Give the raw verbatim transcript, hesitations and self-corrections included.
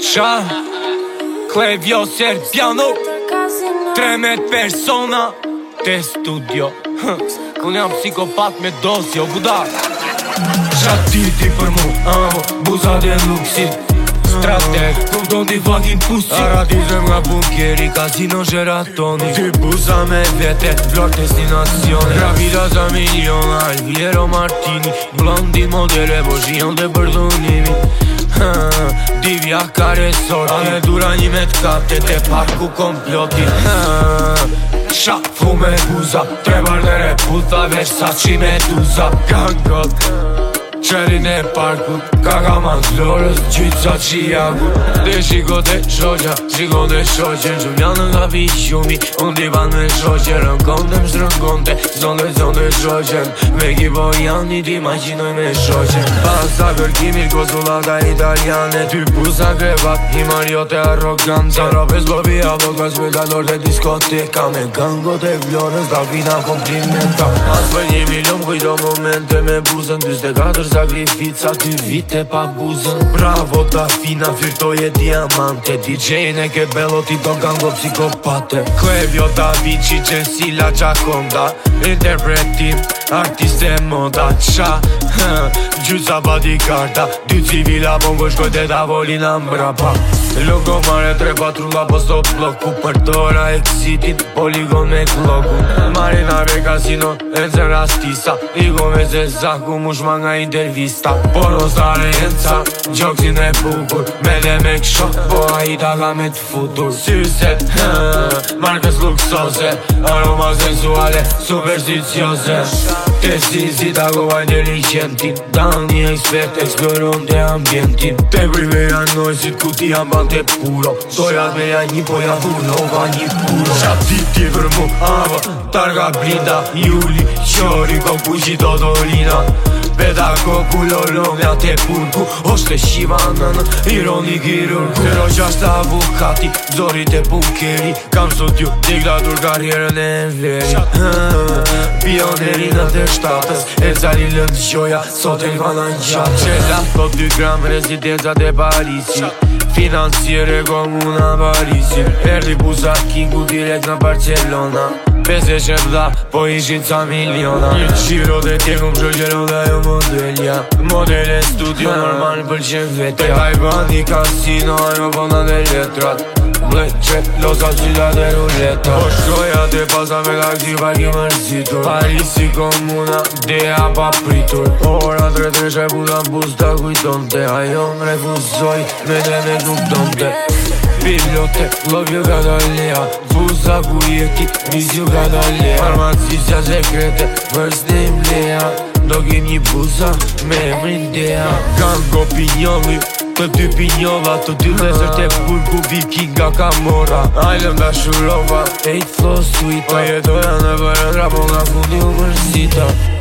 Qa? Klevjo Serpiano tremet persona te studio. Unë jam psikopat me dosje o budak. Qa ti ti për mu, amo, buzat e luksit Strateg, do t'i fucking pussy Aratizem nga bunkeri, casino Sheratoni Ty buza me vete, vlog destinacione Rapida za miliona, Alviero Martini Blondin modele, po shion dhe përdunimi Divja kare sorti Ane dura një me t'kapte, te parku komploti Qa fume buza, tre bardere puta Versace Medusa Gangot Qerin e parkut, kaka ma t'lorës, gjyca qiagut Dhe shiko të shoqa, shiko të shoqe Gjulianë nga vishumi, unë divan me shoqe Rënkonte më shrënkonte, zonde zonde shoqe Me kipo janë, ti maqinoj me shoqe Pasa kërkimit, konsulata italiane Ty pusa krevat, himariote arroganza Ropes bobi avokas, spectator të diskoteka Me gangot e vlorës, dalvina komplimenta As për një milion, kujto momente me buzën Dyste katër sakrifica, dy vite pa buzën Bravo ta fina, firtoje diamante D J-n e ke bello, ti do gango psikopate Klevjo da Vinci, Gensila Gjakonda Interpretim, artiste moda Qa? Gjyca bodyguarda Dy civila bongo shkojt e tavolina mbrapa Logo mare tre patrulla po stop blok Ku përdora exitin, poligon me kloku Marinare casino, e zën rastisa Igo me zezaku, mushma nga intervista Porostare jenca, gjoksin e bukur Mele me kshok, po a i taka me t'futur Syset, markës luksose Aroma sensuale, superstitioze Te si si takova inteligentin Dan një ekspert, eksploron të ambientin Te priveja nojësit ku ti amban te puro Dojat me ja një poja dhunova një puro Qa ti ti për mu, ava, targa blinda Juli, qori, kokuqi Totolina Beda kokulo lomja te purku Oshte shiva nënë, ironi kirur Zero qashtë avukati, zorit e bunkeri Kam studiu, diktatur karjerën e veri Pionerina të shtatës, e cali lëndë gjoja Sot e l'vana në gjatë Qela thot dy gram rezidencat e Parisi Financiere komuna Parisi Erdi buza kingu direkt në Barcelona Pese që m'dha, po ishin ca miliona Një qiro dhe tjekum shoqero dhe jo modelja Modele studio normal për qen vete Hajbani casino, ajo bona dhe letrat Bleqe, losa qila dhe ruleta Po shkoja të pasa me kakti parki mërzitur Parisi komuna, dea pa pritur Ora tre treshe puta bus ta kujtonte Ajo më refuzoj, me dhe me kuptonte Pilote, lovjo Gadalea Buza ku jeti, mizju Gadalea Farmacisja sekrete, first name Lea Do kem një buza, me emrin Dea Gango pinjolli, të dy pinjolla Të dy lezër të purku, vikinga Kamora Ajlëm da shurova, eight flow sweet Po jetoja në vërën, rapo nga fundi u mërsita